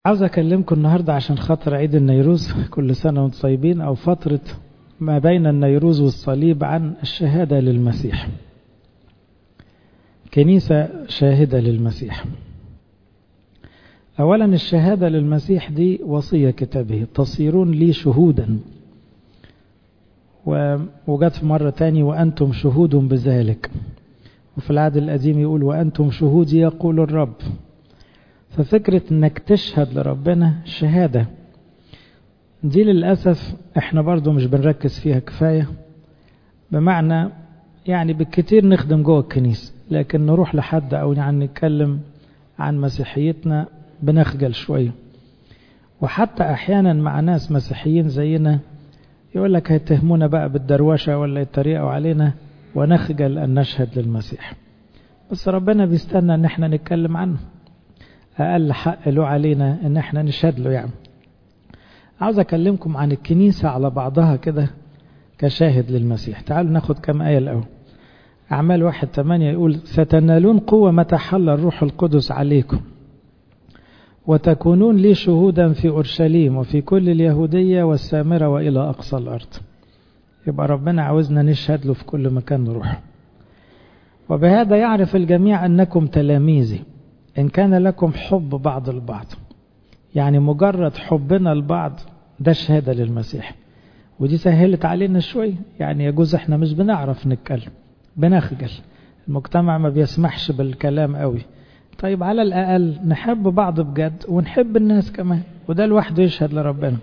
عاوز أكلمكم النهاردة عشان خاطر عيد النيروز، كل سنة وانتم طيبين، أو فترة ما بين النيروز والصليب، عن الشهادة للمسيح. كنيسة شاهدة للمسيح. أولا الشهادة للمسيح دي وصية كتابه، تصيرون لي شهودا، وجت في مرة تاني وأنتم شهود بذلك، وفي العهد القديم يقول وأنتم شهودي يقول الرب. ففكرة انك تشهد لربنا شهادة دي للأسف احنا برضو مش بنركز فيها كفاية، بمعنى يعني بالكتير نخدم جوه الكنيسة، لكن نروح لحد او يعني نتكلم عن مسيحيتنا بنخجل شوية. وحتى احيانا مع ناس مسيحيين زينا يقول لك هيتهمونا بقى بالدروشة ولا يتريقوا علينا، ونخجل ان نشهد للمسيح. بس ربنا بيستنى ان احنا نتكلم عنه، أقل حق له علينا إن احنا نشهد له. يعني عاوز أكلمكم عن الكنيسة على بعضها كده كشاهد للمسيح. تعالوا ناخد كم آية الأول. أعمال 1:8 يقول ستنالون قوة متى حل الروح القدس عليكم وتكونون لي شهودا في أورشليم وفي كل اليهودية والسامرة وإلى أقصى الأرض. يبقى ربنا عاوزنا نشهد له في كل مكان نروح. وبهذا يعرف الجميع أنكم تلاميذي إن كان لكم حب بعض البعض. يعني مجرد حبنا البعض ده شهادة للمسيح، ودي سهلت علينا شوي. يعني يجوز احنا مش بنعرف نتكلم، بنخجل، المجتمع ما بيسمحش بالكلام قوي. طيب على الأقل نحب بعض بجد ونحب الناس كمان، وده لوحده يشهد لربنا.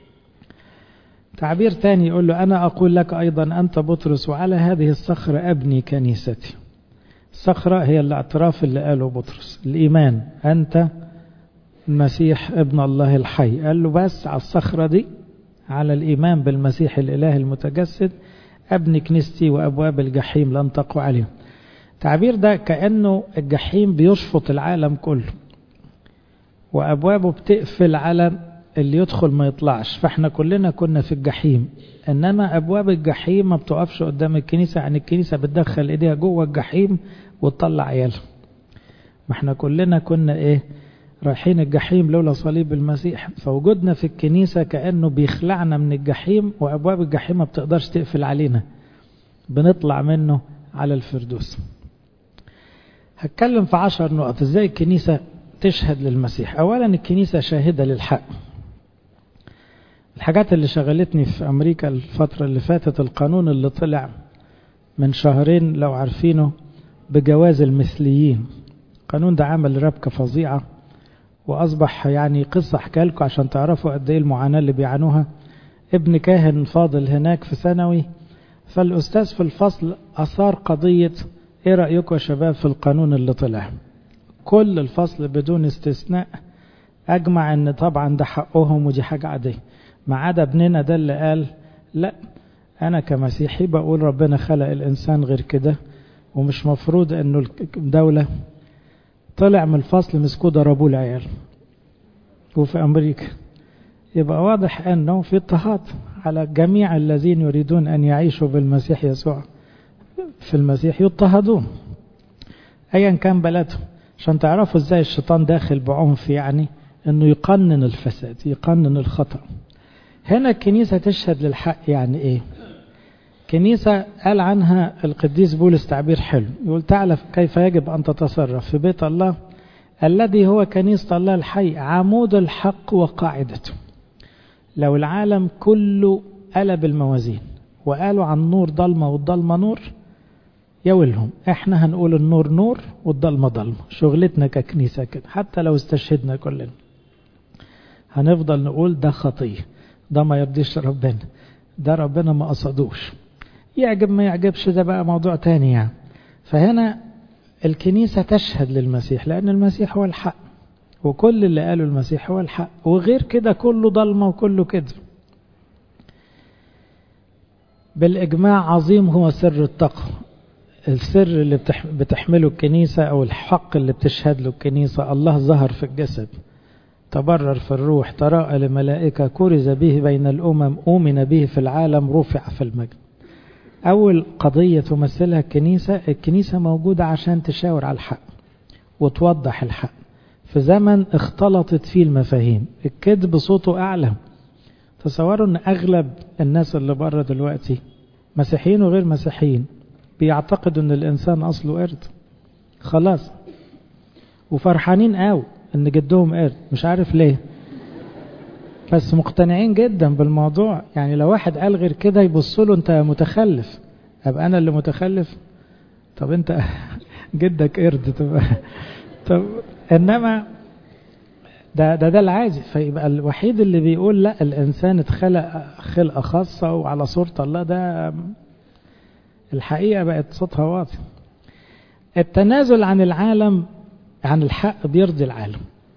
تعبير تاني يقول له أنا أقول لك أيضا أنت بطرس وعلى هذه الصخرة أبني كنيستي. الصخرة هي الاعتراف اللي قاله بطرس، الإيمان، أنت المسيح ابن الله الحي. قال له بس على الصخرة دي، على الإيمان بالمسيح الإله المتجسد، أبني كنيستي وأبواب الجحيم لن تقوى عليهم. تعبير ده كأنه الجحيم بيشفط العالم كله، وأبوابه بتقفل على اللي يدخل ما يطلعش. فاحنا كلنا كنا في الجحيم، إنما أبواب الجحيم ما بتقفش قدام الكنيسة. يعني الكنيسة بتدخل إيديها جوه الجحيم وتطلع عيالها. ما احنا كلنا كنا رايحين الجحيم لولا صليب المسيح. فوجودنا في الكنيسة كأنه بيخلعنا من الجحيم، وأبواب الجحيم ما بتقدرش تقفل علينا، بنطلع منه على الفردوس. هتكلم في 10 نقط ازاي الكنيسة تشهد للمسيح. أولا الكنيسة شاهدة للحق. الحاجات اللي شغلتني في أمريكا الفترة اللي فاتت القانون اللي طلع من شهرين لو عارفينه بجواز المثليين. القانون ده عمل ربكة فظيعة، وأصبح يعني قصة أحكي لكم عشان تعرفوا قد إيه المعاناة اللي بيعانوها. ابن كاهن فاضل هناك في ثانوي، فالأستاذ في الفصل أثار قضية إيه رأيكم يا شباب في القانون اللي طلع؟ كل الفصل بدون استثناء أجمع أن طبعا ده حقهم ودي حاجة عادية، ما عدا ابننا ده اللي قال لا، أنا كمسيحي بقول ربنا خلق الإنسان غير كده، ومش مفروض أنه الدولة. طلع من الفصل مسكوه ضربوه العيال. وفي أمريكا يبقى واضح أنه في اضطهاد على جميع الذين يريدون أن يعيشوا بالمسيح يسوع، في المسيح يضطهدون أيا كان بلدهم. عشان تعرفوا ازاي الشيطان داخل بعنف، يعني أنه يقنن الفساد، يقنن الخطأ. هنا الكنيسة تشهد للحق. يعني إيه كنيسة؟ قال عنها القديس بولس تعبير حلو، يقول تعرف كيف يجب أن تتصرف في بيت الله الذي هو كنيسة الله الحي، عمود الحق وقاعدته. لو العالم كله قلب الموازين وقالوا عن النور ضلمة والضلمة نور، يولهم. احنا هنقول النور نور والضلمة ضلمة. شغلتنا ككنيسة كده، حتى لو استشهدنا كلنا هنفضل نقول ده خطية، ده ما يرضيش ربنا، ده ربنا ما قصدوش. يعجب ما يعجبش ده بقى موضوع تاني يعني. فهنا الكنيسة تشهد للمسيح، لأن المسيح هو الحق، وكل اللي قاله المسيح هو الحق، وغير كده كله ضلمة وكله كده. بالإجماع عظيم هو سر التقوى. السر اللي بتحمله الكنيسة، أو الحق اللي بتشهد له الكنيسة: الله ظهر في الجسد، تبرر في الروح، تراءى لملائكة، كرز به بين الأمم، أؤمن به في العالم، رفع في المجد. أول قضية تمثلها الكنيسة موجودة عشان تشاور على الحق وتوضح الحق. في زمن اختلطت فيه المفاهيم، الكذب صوته أعلى. تصوروا أن أغلب الناس اللي بره دلوقتي مسيحيين وغير مسيحيين بيعتقدوا أن الإنسان أصله قرد خلاص، وفرحانين قوي أن جدهم قرد، مش عارف ليه، بس مقتنعين جدا بالموضوع. يعني لو واحد قال غير كده يبصوا له أنت متخلف. أبقى أنا اللي متخلف؟ طب أنت جدك قرد طب إنما ده العادي. فيبقى الوحيد اللي بيقول لا الإنسان اتخلق خلقة خاصة وعلى صورة الله، ده الحقيقة بقت صوتها واطي. التنازل عن العالم، عن الحق، بيرضي العالم،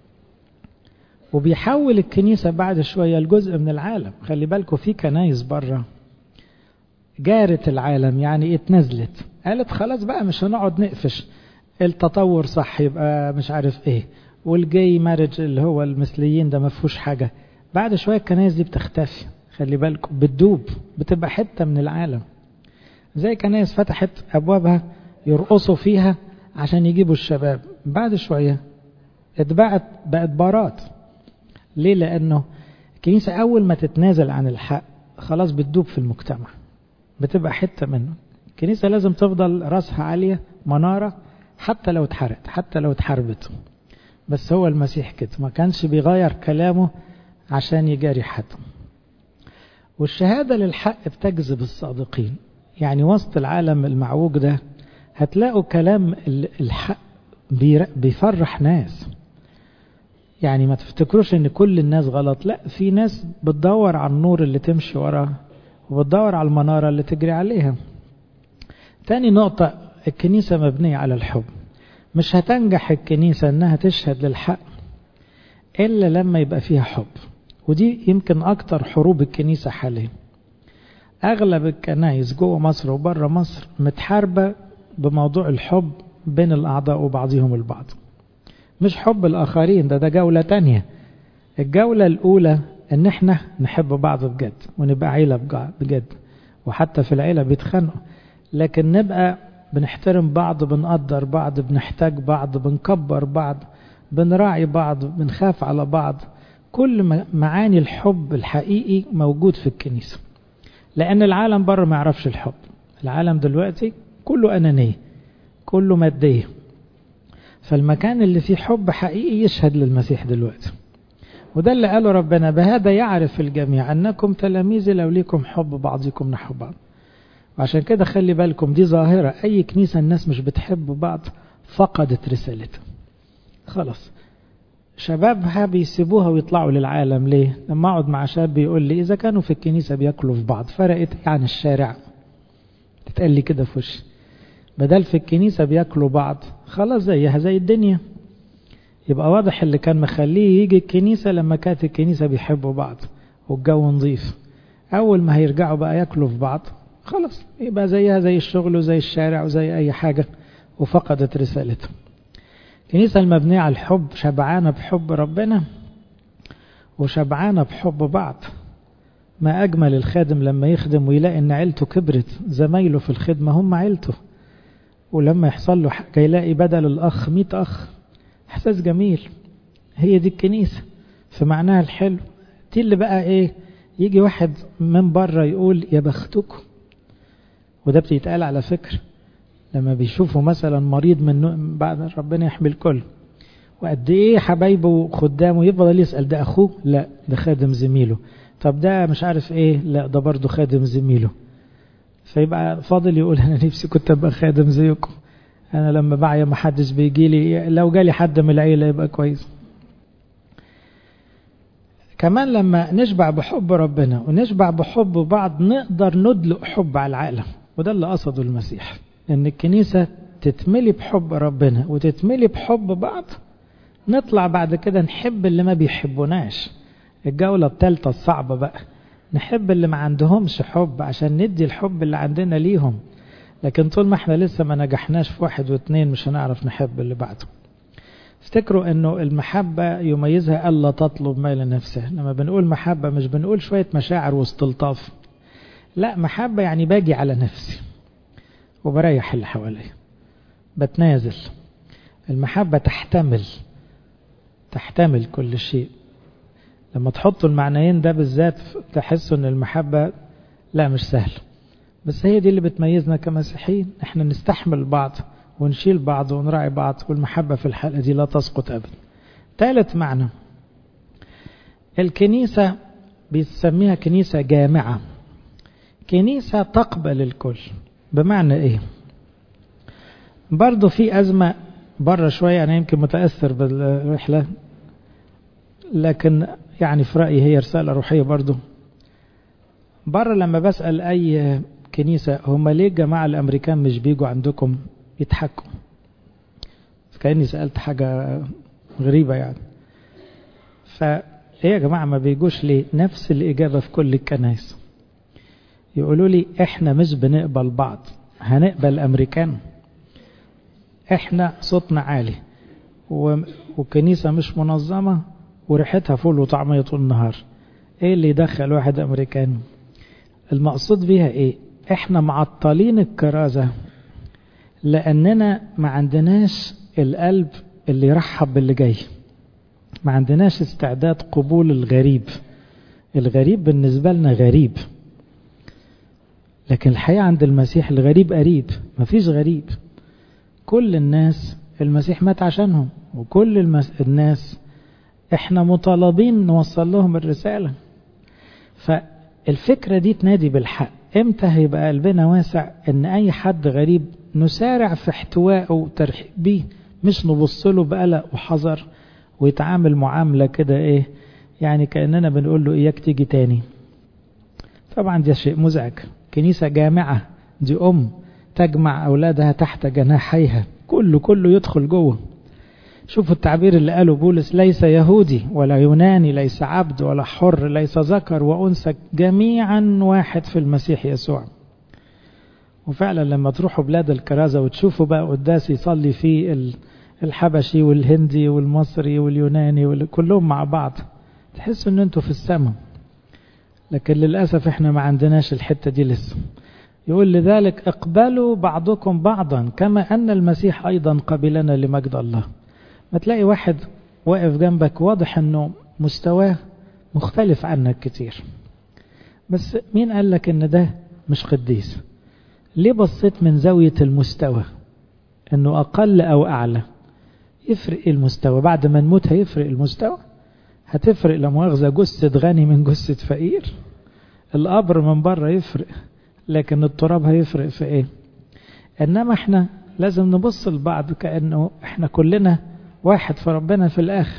وبيحول الكنيسة بعد شوية لجزء من العالم. خلي بالكم في كنايس بره جارت العالم، يعني اتنزلت، قالت خلاص بقى مش هنقعد نقفش، التطور صح يبقى مش عارف ايه، والجاي مارج اللي هو المثليين ده ما فيهوش حاجة. بعد شوية الكنايس دي بتختفي، خلي بالكم بتدوب، بتبقى حتة من العالم. زي كنايس فتحت أبوابها يرقصوا فيها عشان يجيبوا الشباب، بعد شوية بقت بارات. ليه؟ لأنه الكنيسة أول ما تتنازل عن الحق خلاص بتدوب في المجتمع، بتبقى حتة منه. الكنيسة لازم تفضل رأسها عالية، منارة، حتى لو اتحرقت، حتى لو اتحربت. بس هو المسيح كده ما كانش بيغير كلامه عشان يجاري حد. والشهادة للحق بتجذب الصادقين. يعني وسط العالم المعوج ده هتلاقوا كلام الحق بيفرح ناس. يعني ما تفتكروش ان كل الناس غلط، لا، في ناس بتدور على النور اللي تمشي وراه، وبتدور على المنارة اللي تجري عليها. تاني نقطة، الكنيسة مبنية على الحب. مش هتنجح الكنيسة انها تشهد للحق الا لما يبقى فيها حب. ودي يمكن اكتر حروب الكنيسة حاليا. اغلب الكنائس جوه مصر وبره مصر متحاربة بموضوع الحب بين الاعضاء وبعضهم البعض. مش حب الاخرين، ده جولة تانية. الجولة الاولى ان احنا نحب بعض بجد ونبقى عيلة بجد، وحتى في العيلة بيتخانقوا، لكن نبقى بنحترم بعض، بنقدر بعض، بنحتاج بعض، بنكبر بعض، بنراعي بعض، بنخاف على بعض. كل معاني الحب الحقيقي موجود في الكنيسة. لأن العالم بره ما يعرفش الحب. العالم دلوقتي كله أنانية، كله مادية. فالمكان اللي فيه حب حقيقي يشهد للمسيح دلوقتي. وده اللي قاله ربنا: بهذا يعرف الجميع أنكم تلاميذي لو ليكم حب بعضكم نحو بعض. وعشان كده خلي بالكم، دي ظاهرة. أي كنيسة الناس مش بتحب بعض فقدت رسالتها خلاص. شبابها بيسيبوها ويطلعوا للعالم. ليه؟ لما أقعد مع شاب بيقول لي إذا كانوا في الكنيسة بيأكلوا في بعض فرقت عن الشارع؟ تتقال لي كده في وشي. بدل في الكنيسة بيأكلوا بعض خلاص زيها زي الدنيا. يبقى واضح اللي كان مخليه يجي الكنيسة لما كانت الكنيسة بيحبوا بعض والجو نظيف. أول ما هيرجعوا بقى يأكلوا في بعض خلاص يبقى زيها زي الشغل وزي الشارع وزي أي حاجة، وفقدت رسالتها. الكنيسة المبنية على الحب شبعانة بحب ربنا وشبعانة بحب بعض. ما أجمل الخادم لما يخدم ويلاقي إن عيلته كبرت، زمايله في الخدمة هم عيلته، ولما يحصل له حاجة يلاقي بدل الأخ 100 أخ. إحساس جميل. هي دي الكنيسة في معناها الحلو. دي اللي بقى إيه، يجي واحد من بره يقول يا بختكم. وده بيتقال على فكرة لما بيشوفوا مثلا مريض من بعد ربنا يحمي الكل، وقد ايه حبايبه وخدامه، يفضل يسأل ده اخوه؟ لا ده خادم زميله. طب ده مش عارف ايه؟ لا ده برضه خادم زميله. فيبقى فاضل يقول انا نفسي كنت ابقى خادم زيكم. انا لما بعيا ما حدش بيجي لي، لو جالي حد من العيلة يبقى كويس. كمان لما نشبع بحب ربنا ونشبع بحب بعض نقدر ندلق حب على العالم. وده اللي قصده المسيح، ان الكنيسة تتملي بحب ربنا وتتملي بحب بعض. نطلع بعد كده نحب اللي ما بيحبوناش. الجولة الثالثة الصعبة بقى، نحب اللي ما عندهمش حب عشان ندي الحب اللي عندنا ليهم. لكن طول ما احنا لسه ما نجحناش في 1 و2 مش هنعرف نحب اللي بعده. افتكروا انه المحبة يميزها ألا تطلب ما لنفسها. لما بنقول محبة مش بنقول شوية مشاعر واستلطاف، لا، محبة يعني باجي على نفسي وبريح اللي حواليا، بتنازل. المحبة تحتمل، تحتمل كل شيء. لما تحطوا المعنيين ده بالذات تحسوا ان المحبة لا مش سهل، بس هي دي اللي بتميزنا كمسيحيين، احنا نستحمل بعض ونشيل بعض ونراعي بعض، والمحبة في الحلقة دي لا تسقط أبدا. ثالث معنى، الكنيسة بيسميها كنيسة جامعة، كنيسة تقبل الكل. بمعنى ايه؟ برضو في أزمة بره شوية، أنا يمكن متأثر بالرحلة، لكن يعني في رأيي هي رسالة روحية برضو. بره لما بسأل أي كنيسة هم ليه الجماعة الأمريكان مش بيجوا عندكم يتحكوا، كأني سألت حاجة غريبة يعني. فإيه يا جماعة ما بيجوش ليه؟ نفس الإجابة في كل الكنائس، يقولوا لي إحنا مش بنقبل بعض، هنقبل الأمريكان؟ إحنا صوتنا عالي وكنيسة مش منظمة وريحتها فول وطعمية طول النهار، إيه اللي يدخل واحد أمريكان؟ المقصود بيها إيه؟ إحنا معطلين الكرازة لأننا ما عندناش القلب اللي يرحب باللي جاي، ما عندناش استعداد قبول الغريب. الغريب بالنسبة لنا غريب، لكن الحقيقة عند المسيح الغريب قريب، ما فيش غريب. كل الناس المسيح مات عشانهم، وكل الناس احنا مطالبين نوصل لهم الرسالة. فالفكرة دي تنادي بالحق. امتى هيبقى قلبنا واسع ان اي حد غريب نسارع في احتوائه وترحيب بيه، مش نبص له بقلق وحذر ويتعامل معاملة كده ايه يعني كأننا بنقول له اياك تيجي تاني. طبعا ده شيء مزعج. كنيسة جامعة دي تجمع أولادها تحت جناحيها، كله يدخل جوه. شوفوا التعبير اللي قاله بولس: ليس يهودي ولا يوناني، ليس عبد ولا حر، ليس ذكر وأنثى، جميعا واحد في المسيح يسوع. وفعلا لما تروحوا بلاد الكرازة وتشوفوا بقى قداس يصلي فيه الحبشي والهندي والمصري واليوناني كلهم مع بعض، تحسوا ان انتوا في السماء. لكن للأسف احنا ما عندناش الحتة دي لسه. يقول لذلك اقبلوا بعضكم بعضا كما أن المسيح أيضا قبلنا لمجد الله. ما تلاقي واحد واقف جنبك واضح أنه مستواه مختلف عنك كتير، بس مين قال لك أن ده مش قديس؟ ليه بصيت من زاوية المستوى أنه أقل أو أعلى؟ يفرق المستوى بعد ما نموت؟ هيفرق المستوى؟ هتفرق لمؤاخذة جثة غني من جثة فقير؟ القبر من بره يفرق، لكن التراب هيفرق في ايه؟ انما احنا لازم نبص لبعض كأنه احنا كلنا واحد في ربنا في الاخر.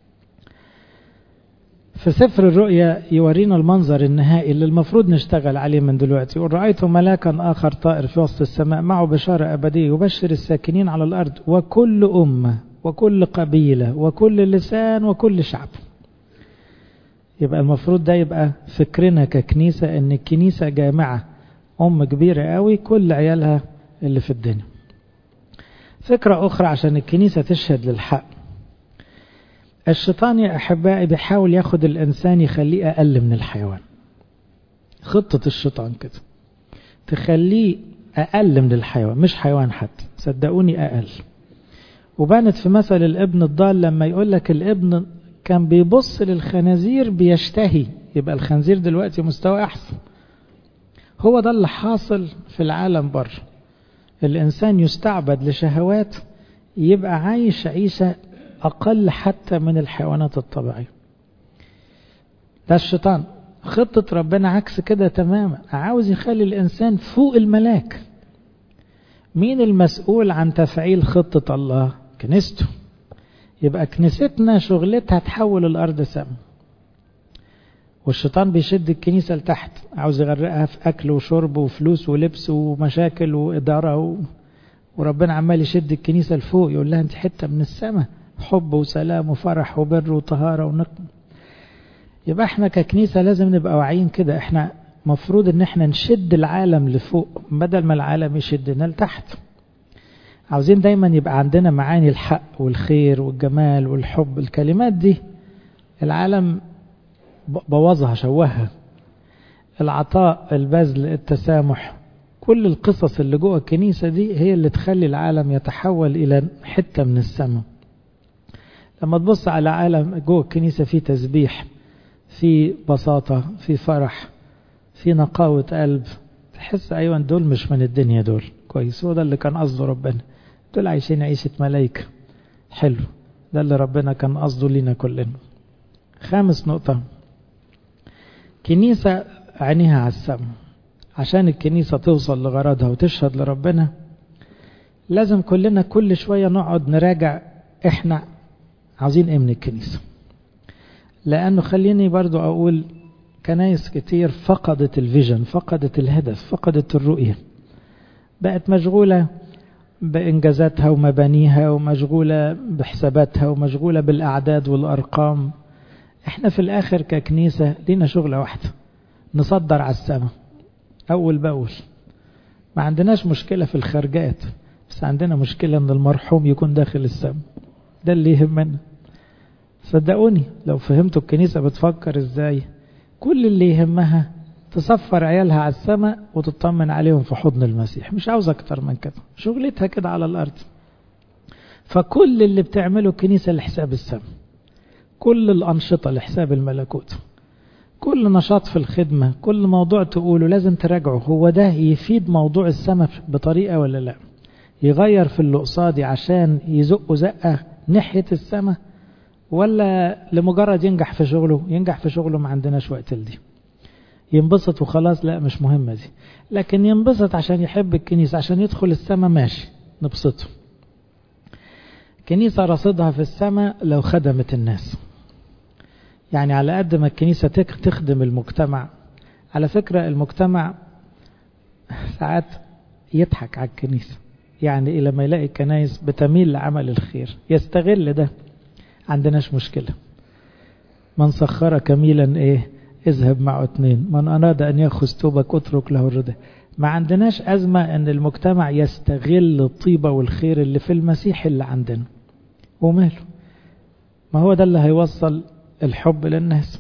في سفر الرؤيا يورينا المنظر النهائي اللي المفروض نشتغل عليه من دلوقتي. يقول: رأيت ملاكا آخر طائر في وسط السماء معه بشارة أبدية يبشر الساكنين على الأرض وكل أمة وكل قبيلة وكل لسان وكل شعب. يبقى المفروض ده يبقى فكرنا ككنيسة، ان الكنيسة جامعة، كبيرة قوي كل عيالها اللي في الدنيا. فكرة أخرى عشان الكنيسة تشهد للحق. الشيطان يا أحبائي بيحاول ياخد الإنسان يخليه أقل من الحيوان. خطة الشيطان كده تخليه أقل من الحيوان، مش حيوان حتى، صدقوني أقل. وبانت في مثل الابن الضال لما يقول لك الابن كان بيبص للخنازير بيشتهي، يبقى الخنزير دلوقتي مستوى أحسن. هو ده اللي حاصل في العالم بره. الإنسان يستعبد لشهوات، يبقى عايش عيشة أقل حتى من الحيوانات الطبيعية. ده الشيطان. خطة ربنا عكس كده تماما، عاوز يخلي الإنسان فوق الملاك. مين المسؤول عن تفعيل خطة الله؟ كنيسته. يبقى كنيستنا شغلتها تحول الأرض سما، والشيطان بيشد الكنيسة لتحت، عاوز يغرقها في أكل وشرب وفلوس ولبس ومشاكل وإدارة وربنا عمال يشد الكنيسة لفوق، يقول لها أنت حتة من السماء، حب وسلام وفرح وبر وطهارة ونقم. يبقى احنا ككنيسة لازم نبقى واعيين كده، احنا مفروض ان احنا نشد العالم لفوق بدل ما العالم يشدنا لتحت. عاوزين دايما يبقى عندنا معاني الحق والخير والجمال والحب. الكلمات دي العالم بوظها شوهها. العطاء، البذل، التسامح، كل القصص اللي جوه الكنيسة دي هي اللي تخلي العالم يتحول إلى حتة من السماء. لما تبص على عالم جوه الكنيسة فيه تسبيح، في بساطة، في فرح، في نقاوة قلب، تحس أيوة دول مش من الدنيا، دول كويس، هو ده اللي كان قصده ربنا، دول عايشين عيشة ملايكة، حلو، ده اللي ربنا كان قصده لنا كلنا. 5 نقطة، كنيسة عينيها على السماء. عشان الكنيسة توصل لغرضها وتشهد لربنا لازم كلنا كل شوية نقعد نراجع احنا عاوزين ايه من الكنيسة. لأنه خليني برضو أقول كنايس كتير فقدت الفيجن، فقدت الهدف، فقدت الرؤية، بقت مشغولة بإنجازاتها ومبانيها، ومشغولة بحساباتها، ومشغولة بالأعداد والأرقام. احنا في الآخر ككنيسة لينا شغلة واحدة، نصدر على السماء أول بأول. ما عندناش مشكلة في الخارجات، بس عندنا مشكلة ان المرحوم يكون داخل السماء، ده اللي يهمنا. صدقوني لو فهمتوا الكنيسة بتفكر ازاي، كل اللي يهمها تصفر عيالها على السماء وتطمن عليهم في حضن المسيح، مش عاوز اكتر من كده، شغلتها كده على الارض. فكل اللي بتعمله الكنيسة لحساب السماء، كل الانشطة لحساب الملكوت، كل نشاط في الخدمة، كل موضوع تقوله لازم تراجعه، هو ده يفيد موضوع السماء بطريقة ولا لا، يغير في اللي قصادي عشان يزقه زقة ناحية السماء، ولا لمجرد ينجح في شغله. ينجح في شغله ما عندناش وقت لدي، ينبسط وخلاص، لا مش مهمة دي، لكن ينبسط عشان يحب الكنيسة، عشان يدخل السماء، ماشي نبسطه. كنيسة رصيدها في السماء لو خدمت الناس، يعني على قد ما الكنيسة تخدم المجتمع. على فكرة المجتمع ساعات يضحك على الكنيسة، يعني لما يلاقي الكنائس بتميل لعمل الخير يستغل ده، عندناش مشكلة. من سخر كميلا ايه اذهب معه 2، من أراد أن يأخذ ثوبك اترك له الرداء. ما عندناش أزمة أن المجتمع يستغل الطيبة والخير اللي في المسيح اللي عندنا، وماله، ما هو ده اللي هيوصل الحب للناس.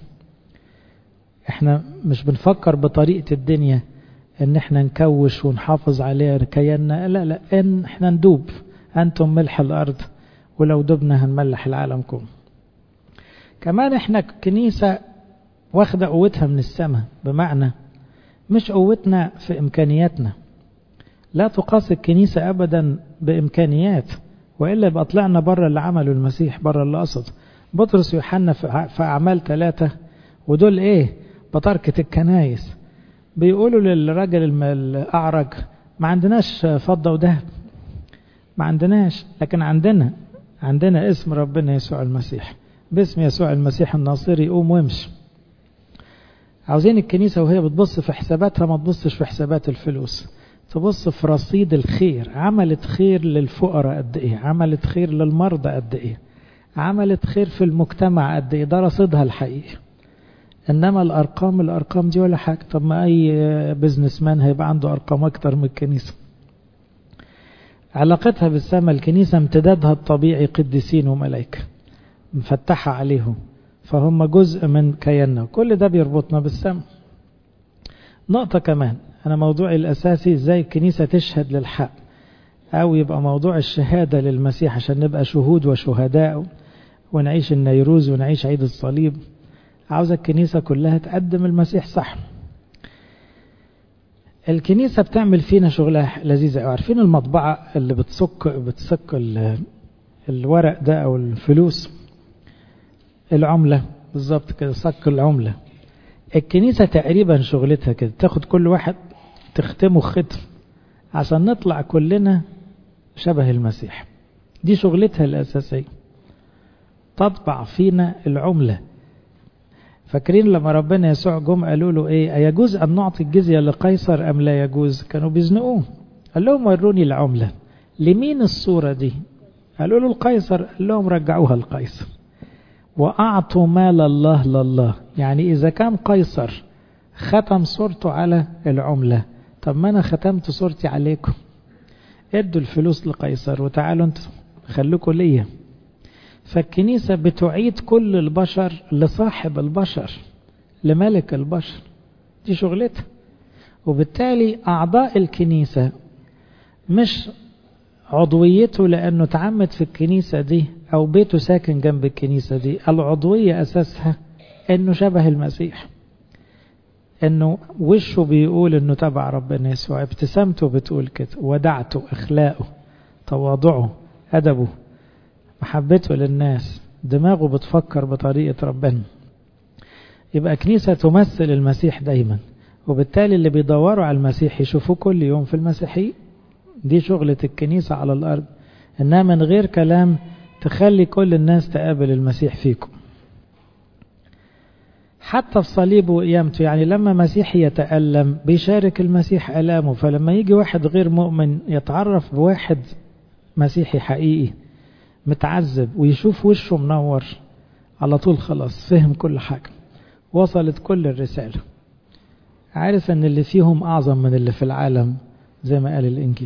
احنا مش بنفكر بطريقة الدنيا ان احنا نكوش ونحافظ عليها كياننا، لا لا، ان احنا ندوب، انتم ملح الارض ولو دبنا هنملح العالم كله. كمان احنا كنيسة واخدة قوتها من السماء، بمعنى مش قوتنا في امكانياتنا، لا تقاس الكنيسة ابدا بامكانيات، وإلا يبقى طلعنا بره اللي عمله المسيح، بره اللي قصد. بطرس ويوحنا في أعمال 3 ودول ايه بطركة الكنايس، بيقولوا للراجل الأعرج ما عندناش فضة وذهب، ما عندناش، لكن عندنا اسم ربنا يسوع المسيح، باسم يسوع المسيح الناصري قوم وامشي. عاوزين الكنيسة وهي بتبص في حساباتها ما تبصش في حسابات الفلوس، تبص في رصيد الخير. عملت خير للفقراء قد ايه، عملت خير للمرضى قد ايه، عملت خير في المجتمع قد ايه، ده رصيدها الحقيقي. انما الارقام دي ولا حاجة. طب ما اي بزنس مان هيبقى عنده ارقام اكتر من الكنيسة. علاقتها بالسماء، الكنيسة امتدادها الطبيعي قديسين وملائكة مفتحة عليهم، فهم جزء من كياننا، كل ده بيربطنا بالسماء. نقطة كمان، أنا موضوعي الأساسي ازاي الكنيسة تشهد للحق، أو يبقى موضوع الشهادة للمسيح عشان نبقى شهود وشهداء ونعيش النيروز ونعيش عيد الصليب. عاوزة الكنيسة كلها تقدم المسيح صح. الكنيسة بتعمل فينا شغلها لذيذة. عارفين المطبعة اللي بتسك الورق ده أو الفلوس، العملة بالظبط كده، صك العملة. الكنيسة تقريبا شغلتها كده، تاخد كل واحد تختمه ختم عشان نطلع كلنا شبه المسيح. دي شغلتها الأساسية، تطبع فينا العملة. فاكرين لما ربنا يسوع جم قالوا له ايه، أيجوز أن نعطي الجزية لقيصر أم لا يجوز؟ كانوا بيزنقوه، قال لهم وروني العملة. لمين الصورة دي؟ قالوا له القيصر. قال لهم رجعوها القيصر وأعطوا مال الله لله. يعني إذا كان قيصر ختم صورته على العملة، طب ما أنا ختمت صورتي عليكم، ادوا الفلوس لقيصر وتعالوا انتوا خلوكوا ليا. فالكنيسة بتعيد كل البشر لصاحب البشر، لملك البشر، دي شغلتها. وبالتالي أعضاء الكنيسة مش عضويته لأنه تعمد في الكنيسة دي أو بيته ساكن جنب الكنيسة دي، العضوية أساسها أنه شبه المسيح، أنه وشه بيقول أنه تبع ربنا يسوع، ابتسامته بتقول كده، ودعته، أخلاقه، تواضعه، أدبه، محبته للناس، دماغه بتفكر بطريقة ربنا. يبقى كنيسة تمثل المسيح دايما، وبالتالي اللي بيدوروا على المسيح يشوفوه كل يوم في المسيحي. دي شغلة الكنيسة على الأرض، إنها من غير كلام تخلي كل الناس تقابل المسيح فيكم. حتى في صليبه وقيامته، يعني لما مسيحي يتألم بيشارك المسيح ألامه، فلما يجي واحد غير مؤمن يتعرف بواحد مسيحي حقيقي متعذب ويشوف وشه منور، على طول خلاص فهم كل حاجة، وصلت كل الرسالة، عارف ان اللي فيهم اعظم من اللي في العالم زي ما قال الانجيل.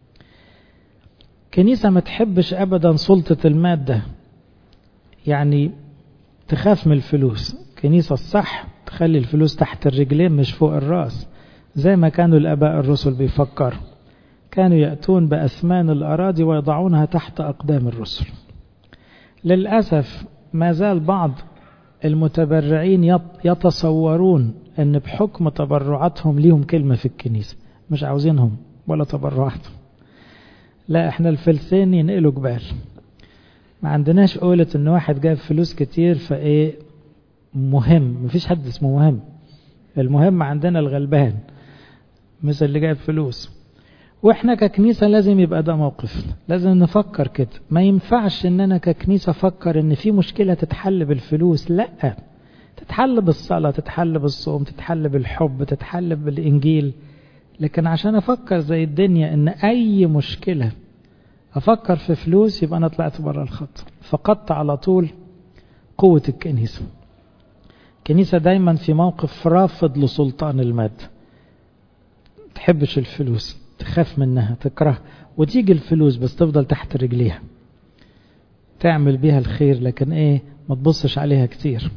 كنيسة ما تحبش ابدا سلطة المادة، يعني تخاف من الفلوس. كنيسة الصح تخلي الفلوس تحت الرجلين مش فوق الراس، زي ما كانوا الاباء الرسل بيفكروا، كانوا يأتون بأثمان الأراضي ويضعونها تحت أقدام الرسل. للأسف ما زال بعض المتبرعين يتصورون أن بحكم تبرعاتهم ليهم كلمة في الكنيسة، مش عاوزينهم ولا تبرعاتهم. لا، احنا الفلسين ينقلوا جبال، ما عندناش قولة أن واحد جاب فلوس كتير فإيه مهم. مفيش حد اسمه مهم، المهم عندنا الغلبان مثل اللي جاب فلوس. واحنا ككنيسة لازم يبقى ده موقفنا، لازم نفكر كده. ما ينفعش ان انا ككنيسة افكر ان في مشكلة تتحل بالفلوس، لا، تتحل بالصلاة، تتحل بالصوم، تتحل بالحب، تتحل بالانجيل. لكن عشان افكر زي الدنيا ان اي مشكلة افكر في فلوس، يبقى انا طلعت بره الخط، فقدت على طول قوة الكنيسة. الكنيسة دايما في موقف رافض لسلطان المادة، تحبش الفلوس، تخاف منها، تكره، وتيجي الفلوس بس تفضل تحت رجليها، تعمل بيها الخير، لكن ايه، ما تبصش عليها كتير.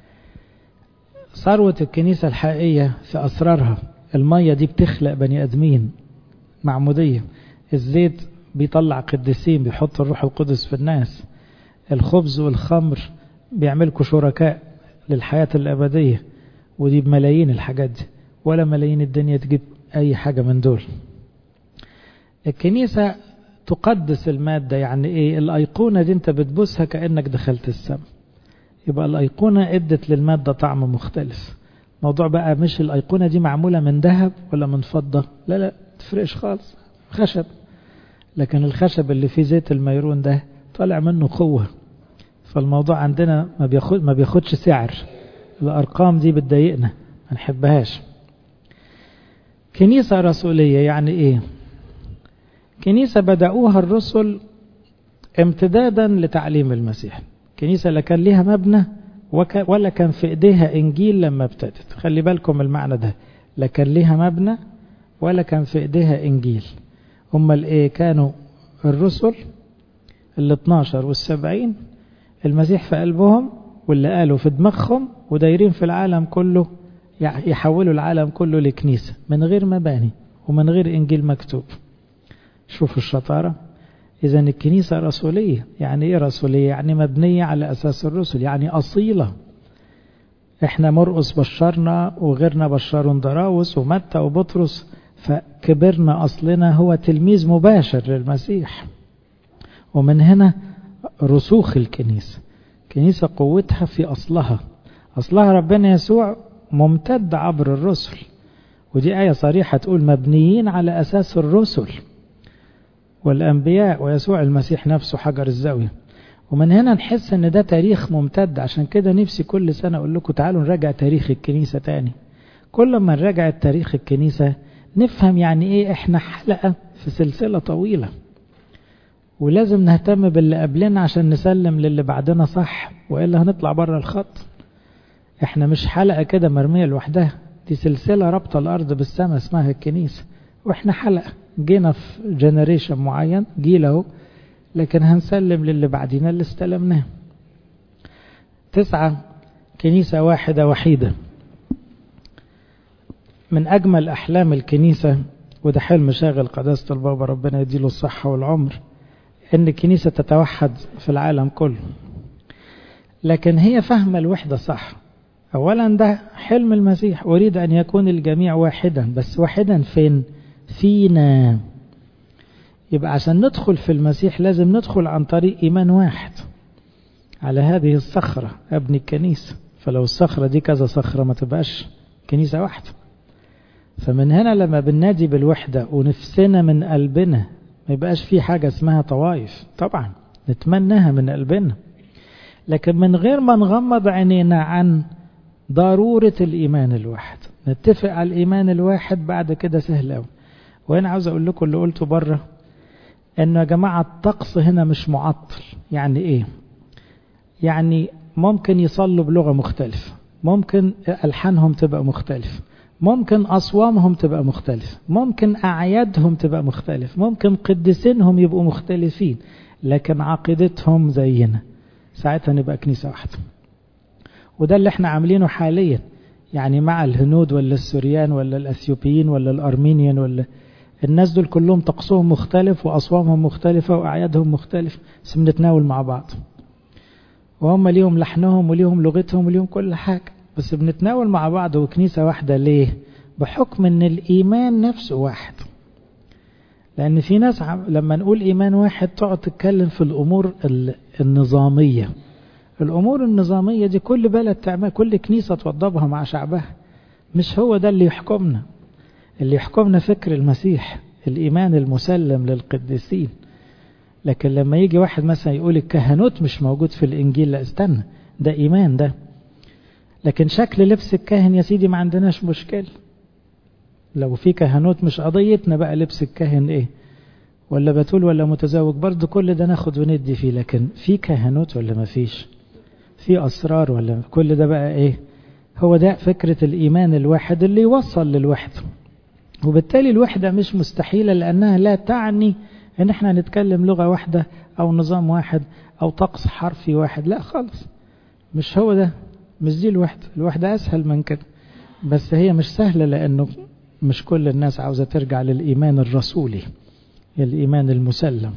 ثروة الكنيسة الحقيقية في أسرارها. المية دي بتخلق بني أدمين، معمودية. الزيت بيطلع قديسين، بيحط الروح القدس في الناس. الخبز والخمر بيعملكوا شركاء للحياة الأبدية، ودي بملايين الحاجات دي، ولا ملايين الدنيا تجيب أي حاجة من دول. الكنيسة تقدس المادة، يعني ايه؟ الأيقونة دي انت بتبوسها كأنك دخلت السماء، يبقى الأيقونة ادت للمادة طعم مختلف. موضوع بقى مش الأيقونة دي معمولة من ذهب ولا من فضة، لا لا، تفرقش خالص، خشب. لكن الخشب اللي فيه زيت الميرون ده طالع منه قوة، فالموضوع عندنا ما بياخدش سعر. الأرقام دي بتضايقنا، ما نحبهاش. كنيسة رسولية يعني ايه؟ كنيسة بدأوها الرسل امتدادا لتعليم المسيح. كنيسة لا كان ليها مبنى ولا كان في ايديها انجيل لما ابتدت. خلي بالكم المعنى ده، لا كان ليها مبنى ولا كان في ايديها انجيل. هم الايه؟ كانوا الرسل 12 وال70، المسيح في قلبهم واللي قالوا في دماغهم، ودايرين في العالم كله، يحولوا العالم كله لكنيسة من غير مباني ومن غير انجيل مكتوب. شوفوا الشطارة. إذا الكنيسة رسولية. يعني إيه رسولية؟ يعني مبنية على أساس الرسل، يعني أصيلة. إحنا مرقس بشرنا وغيرنا بشرون دراوس ومتى وبطرس، فكبرنا أصلنا هو تلميذ مباشر للمسيح. ومن هنا رسوخ الكنيسة. كنيسة قوتها في أصلها. أصلها ربنا يسوع ممتد عبر الرسل، ودي آية صريحة تقول مبنيين على أساس الرسل والأنبياء ويسوع المسيح نفسه حجر الزاوية. ومن هنا نحس ان ده تاريخ ممتد. عشان كده نفسي كل سنة اقول لكم تعالوا نراجع تاريخ الكنيسة تاني. كل ما نراجع تاريخ الكنيسة نفهم يعني ايه احنا حلقة في سلسلة طويلة، ولازم نهتم باللي قبلنا عشان نسلم للي بعدنا صح، وإلا هنطلع بره الخط. احنا مش حلقة كده مرمية لوحدها، دي سلسلة ربط الأرض بالسماء اسمها الكنيسة، واحنا حلقة جينا في جنريشن معين، جيل اهو، لكن هنسلم للي بعدين اللي استلمناه. 9 كنيسة واحدة وحيدة. من أجمل أحلام الكنيسة، وده حلم شاغل قداسة البابا ربنا يديله الصحة والعمر، ان الكنيسة تتوحد في العالم كله، لكن هي فاهمة الوحدة صح. اولا ده حلم المسيح، اريد ان يكون الجميع واحدا، بس واحدا فين؟ فينا. يبقى عشان ندخل في المسيح لازم ندخل عن طريق ايمان واحد. على هذه الصخرة ابني الكنيسة، فلو الصخرة دي كذا صخرة ما تبقاش كنيسة واحدة. فمن هنا لما بننادي بالوحدة ونفسنا من قلبنا، ما يبقاش في حاجة اسمها طوائف، طبعا نتمناها من قلبنا، لكن من غير ما نغمض عينينا عن ضرورة الإيمان الواحد. نتفق على الإيمان الواحد، بعد كده سهل أوي. وهنا عاوز أقول لكم اللي قلته بره، إنه يا جماعة الطقس هنا مش معطل. يعني إيه؟ يعني ممكن يصلوا بلغة مختلفة، ممكن ألحانهم تبقى مختلفة، ممكن أصوامهم تبقى مختلفة، ممكن أعيادهم تبقى مختلف، ممكن قدسينهم يبقوا مختلفين، لكن عقيدتهم زينا. ساعتها نبقى كنيسة واحدة. وده اللي احنا عاملينه حاليا، يعني مع الهنود ولا السوريان ولا الأثيوبيين ولا الأرمينيان ولا الناس دول كلهم طقسهم مختلف وأصوامهم مختلفة وأعيادهم مختلفة، بس بنتناول مع بعض. وهم ليهم لحنهم وليهم لغتهم وليهم كل حاجة، بس بنتناول مع بعض وكنيسة واحدة. ليه؟ بحكم ان الإيمان نفسه واحد. لأن في ناس لما نقول إيمان واحد تقعد تتكلم في الأمور النظامية. الأمور النظامية دي كل بلد تعمل، كل كنيسة توضبها مع شعبها. مش هو ده اللي يحكمنا. اللي يحكمنا فكر المسيح، الإيمان المسلم للقديسين. لكن لما يجي واحد مثلا يقول الكهنوت مش موجود في الإنجيل، لا استنى، ده إيمان ده. لكن شكل لبس الكاهن يا سيدي ما عندناش مشكلة. لو في كهنوت مش قضيتنا بقى لبس الكاهن ايه، ولا بتول ولا متزوج، برضو كل ده ناخد وندي فيه. لكن في كهنوت ولا ما فيش، في أسرار ولا كل ده بقى ايه. هو ده فكرة الإيمان الواحد اللي يوصل للوحدة. وبالتالي الوحدة مش مستحيلة، لأنها لا تعني ان احنا نتكلم لغة واحدة او نظام واحد او طقس حرفي واحد. لا خالص، مش هو ده، مش دي الوحدة. الوحدة أسهل من كده، بس هي مش سهلة، لأنه مش كل الناس عاوزة ترجع للإيمان الرسولي، الإيمان المسلم.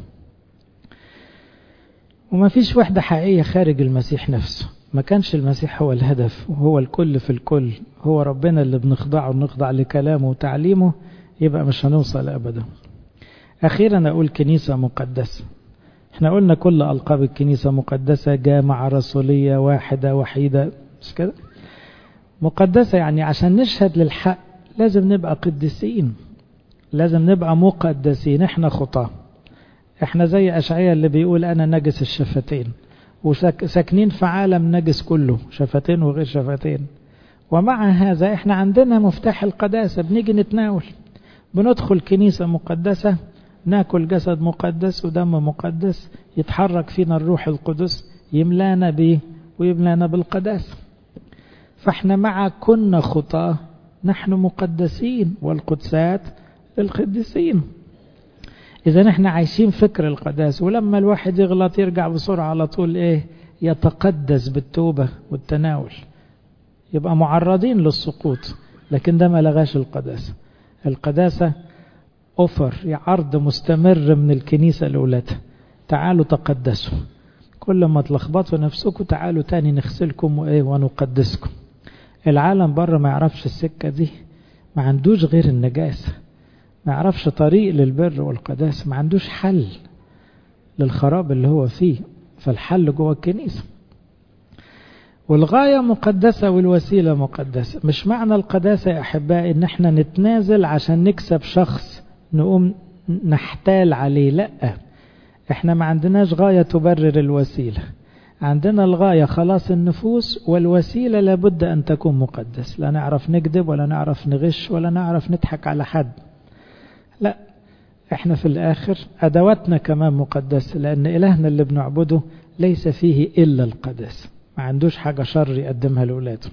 وما فيش وحدة حقيقية خارج المسيح نفسه. ما كانش المسيح هو الهدف وهو الكل في الكل، هو ربنا اللي بنخضعه ونخضع لكلامه وتعليمه، يبقى مش هنوصل أبدا. أخيرا أقول كنيسة مقدسة. احنا قلنا كل ألقاب الكنيسة مقدسة، جامعة رسولية واحدة وحيدة، مش كده؟ مقدسة يعني عشان نشهد للحق لازم نبقى قديسين، لازم نبقى مقدسين. احنا خطاة، احنا زي أشعياء اللي بيقول أنا نجس الشفتين، وساكنين في عالم نجس كله، شفتين وغير شفتين. ومع هذا احنا عندنا مفتاح القداسة، بنيجي نتناول، بندخل كنيسة مقدسة، ناكل جسد مقدس ودم مقدس، يتحرك فينا الروح القدس، يملانا به ويملانا بالقداسة. فاحنا مع كنا خطاة نحن مقدسين، والقدسات للقديسين. إذا احنا عايشين فكر القداسة، ولما الواحد يغلط يرجع بسرعة على طول ايه، يتقدس بالتوبة والتناول. يبقى معرضين للسقوط، لكن ده ما لغاش القداسة. القداسة أوفر، عرض مستمر من الكنيسة لأولادها. تعالوا تقدسوا، كل ما تلخبطوا نفسكم تعالوا تاني نغسلكم ونقدسكم. العالم بره ما يعرفش السكة دي، ما عندوش غير النجاسة، ما يعرفش طريق للبر والقداسة، ما عندوش حل للخراب اللي هو فيه. فالحل جوه الكنيسة. والغاية مقدسة والوسيلة مقدسة. مش معنى القداسة يا أحبائي إن احنا نتنازل عشان نكسب شخص نقوم نحتال عليه، لا. احنا ما عندناش غاية تبرر الوسيلة، عندنا الغاية خلاص النفوس، والوسيلة لابد أن تكون مقدس. لا نعرف نكذب ولا نعرف نغش ولا نعرف نضحك على حد، لا. احنا في الآخر أدواتنا كمان مقدسة، لأن إلهنا اللي بنعبده ليس فيه إلا القداسة، ما عندوش حاجة شر يقدمها لأولاده.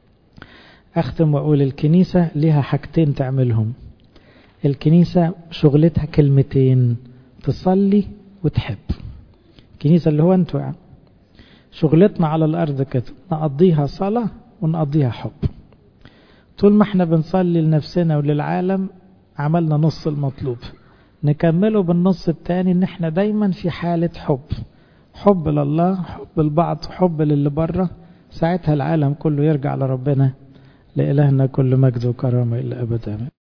أختم وأقول الكنيسة لها حاجتين تعملهم. الكنيسة شغلتها كلمتين، تصلي وتحب. الكنيسة اللي هو أنتوا يعني شغلتنا على الأرض كده، نقضيها صلاة ونقضيها حب. طول ما احنا بنصلي لنفسنا وللعالم عملنا نص المطلوب. نكمله بالنص التاني ان احنا دايما في حالة حب لله، حب لبعض، حب للي بره. ساعتها العالم كله يرجع لربنا. لإلهنا كل مجد وكرامة إلى أبد.